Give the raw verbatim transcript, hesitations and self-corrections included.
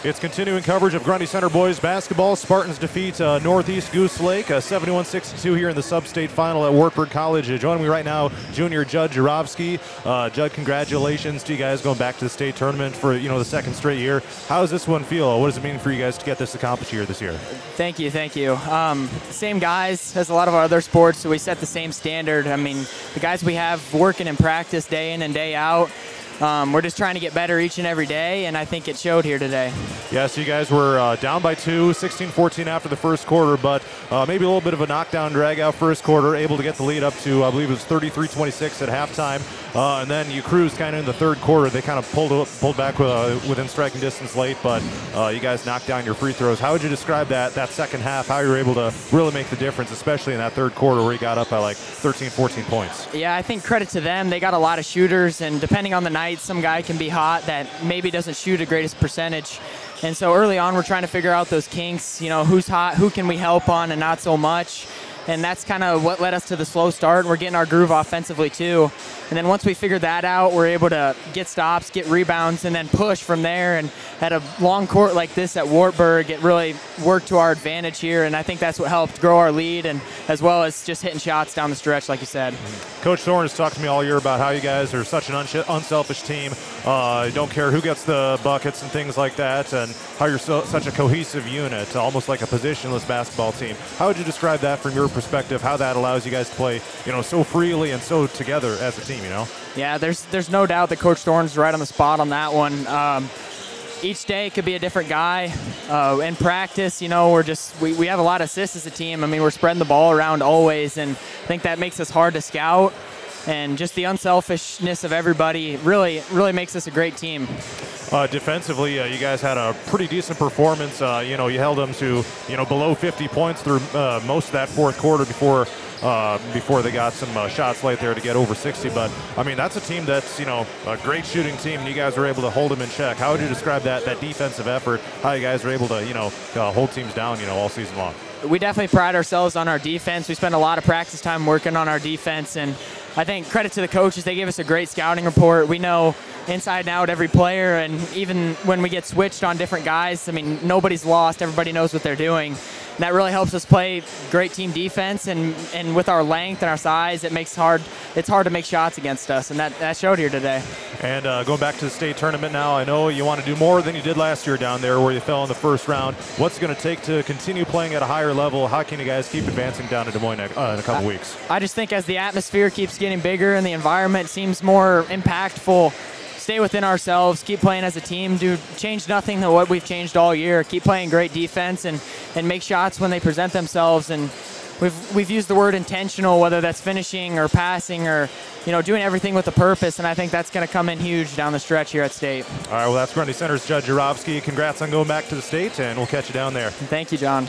It's continuing coverage of Grundy Center boys basketball. Spartans defeat uh, Northeast Goose Lake uh, seventy-one sixty-two here in the sub-state final at Wartburg College. Uh, joining me right now, junior Judd Jurovsky. Uh, Judd, congratulations to you guys going back to the state tournament for you know the second straight year. How does this one feel? What does it mean for you guys to get this accomplished here this year? Thank you, thank you. Um, same guys as a lot of our other sports, so we set the same standard. I mean, the guys we have working in practice day in and day out. Um, we're just trying to get better each and every day, and I think it showed here today. Yeah, so you guys were uh, down by two, sixteen fourteen after the first quarter, but uh, maybe a little bit of a knockdown, drag-out first quarter, able to get the lead up to, I believe it was thirty-three twenty-six at halftime, uh, and then you cruised kind of in the third quarter. They kind of pulled pulled back uh, within striking distance late, but uh, you guys knocked down your free throws. How would you describe that that second half, how you were able to really make the difference, especially in that third quarter where you got up by like thirteen, fourteen points? Yeah, I think credit to them. They got a lot of shooters, and depending on the night, some guy can be hot that maybe doesn't shoot the greatest percentage. And so early on, we're trying to figure out those kinks, you know, who's hot, who can we help on and not so much. And that's kind of what led us to the slow start. We're getting our groove offensively too. And then once we figured that out, we're able to get stops, get rebounds, and then push from there. And at a long court like this at Wartburg, it really worked to our advantage here. And I think that's what helped grow our lead, and as well as just hitting shots down the stretch, like you said. Coach Thorne has talked to me all year about how you guys are such an unsh- unselfish team. Uh, you don't care who gets the buckets and things like that, and how you're so, such a cohesive unit, almost like a positionless basketball team. How would you describe that from your perspective, how that allows you guys to play, you know, so freely and so together as a team, you know? Yeah, there's there's no doubt that Coach Thorne's right on the spot on that one. Um, each day could be a different guy. Uh, in practice, you know, we're just we, we have a lot of assists as a team. I mean, we're spreading the ball around always, and I think that makes us hard to scout. And just the unselfishness of everybody really, really makes us a great team. Uh, defensively, uh, you guys had a pretty decent performance. Uh, you know, you held them to, you know, below fifty points through uh, most of that fourth quarter before uh, before they got some uh, shots late there to get over sixty. But, I mean, that's a team that's, you know, a great shooting team, and you guys were able to hold them in check. How would you describe that, that defensive effort, how you guys were able to, you know, uh, hold teams down, you know, all season long? We definitely pride ourselves on our defense. We spend a lot of practice time working on our defense, and I think credit to the coaches. They gave us a great scouting report. We know inside and out every player, and even when we get switched on different guys, I mean, nobody's lost. Everybody knows what they're doing. And that really helps us play great team defense, and, and with our length and our size, it makes hard it's hard to make shots against us, and that, that showed here today. And uh, going back to the state tournament now, I know you want to do more than you did last year down there where you fell in the first round. What's it going to take to continue playing at a higher level? How can you guys keep advancing down to Des Moines uh, in a couple I, weeks? I just think as the atmosphere keeps getting bigger and the environment seems more impactful, stay within ourselves, keep playing as a team, do change nothing than what we've changed all year. Keep playing great defense and, and make shots when they present themselves. And we've we've used the word intentional, whether that's finishing or passing or, you know, doing everything with a purpose, and I think that's going to come in huge down the stretch here at State. All right, well, that's Grundy Center's Judd Jurovsky. Congrats on going back to the state, and we'll catch you down there. Thank you, John.